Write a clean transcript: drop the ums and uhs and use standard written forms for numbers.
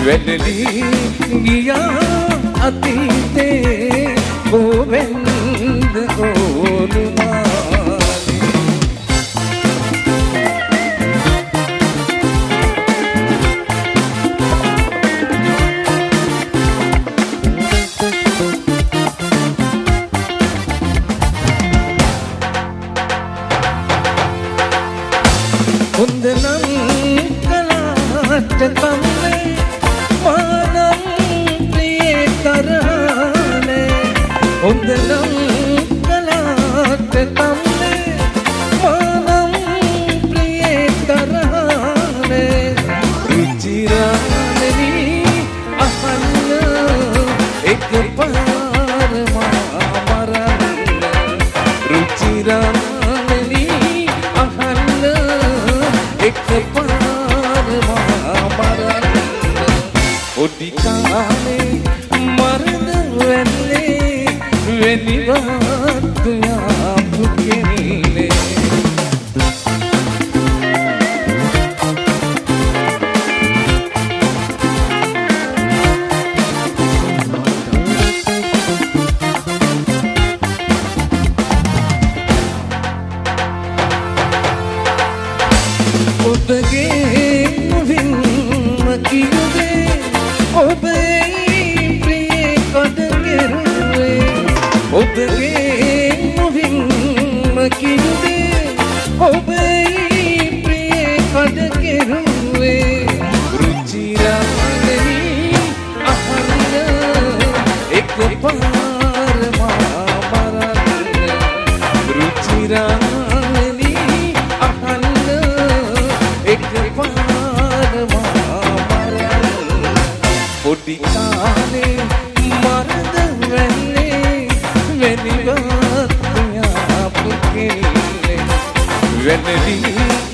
වැටලි ගියා අතීතේ කොවෙන්ද ඕනුමානේ හොඳ නම් කලාට කම්මේ මානම් ප්‍රියේ තරහනේ හොඳ නම් කලාට කම්මේ මානම් ප්‍රියේ තරහනේ රුචිරානි අහන්න එකපාර මරන්න රුචිරානි අහන්න එකපාර මරන්න ඔඩි කාලේ මරණ වෙන්නේ වෙනිවත් යාපු කෙනේ ඔබගේ මුවින්ම කිව්වේ ඔබේ ප්‍රියේ කඩගෙරුවේ ඔබගේ මුවින්ම කිව්වේ ඔබේ ප්‍රියේ කඩගෙරුවේ රුචිරානි අහන්න එකපාර මරන්න රුචිරානි අහන්න එකපාර මරන්න පොඩි කාලේ මරද වෙන්නේ වෙනිවත් යාපු කෙනේ වැටලි